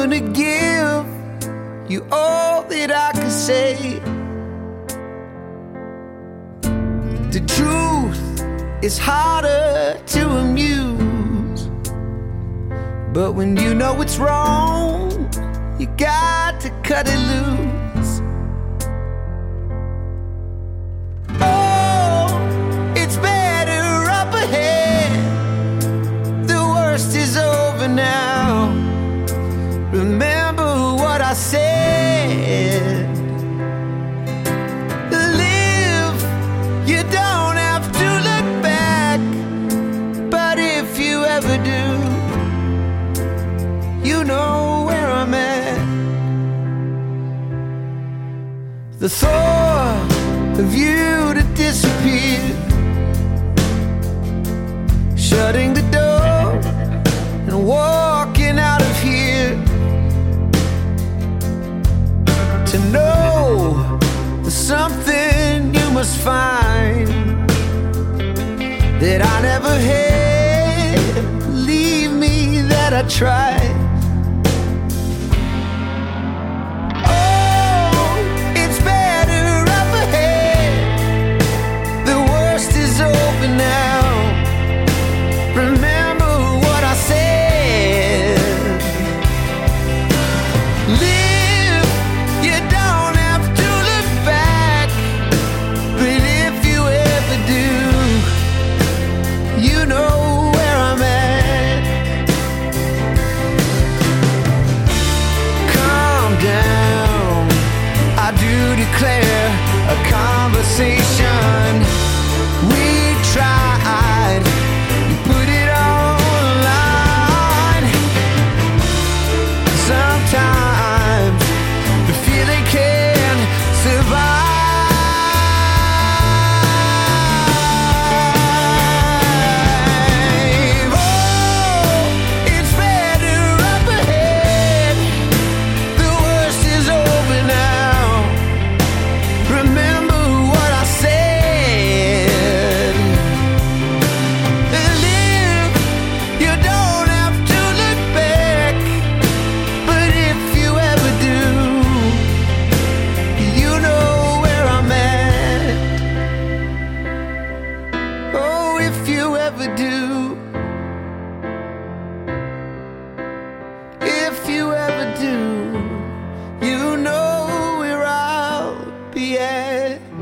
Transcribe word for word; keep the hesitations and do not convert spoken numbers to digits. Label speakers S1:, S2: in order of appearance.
S1: gonna give you all that I can say. The truth is harder to amuse, but when you know it's wrong, you got to cut it loose. Oh, it's better up ahead. The worst is over now. Remember what I said. Live, you don't have to look back, but if you ever do, you know where I'm at. The thought of you to disappear, shutting the door and walking out of here, to know there's something you must find that I never had. Believe me that I tried. Declare a conversation we tried. You put it online. Sometimes the feeling can survive. Oh, it's better up ahead. The worst is over now. Remember what I said. Live, you don't have to look back, but if you ever do, you know where I'm at. Oh, if you ever do, if you ever do, you know where I'll be at.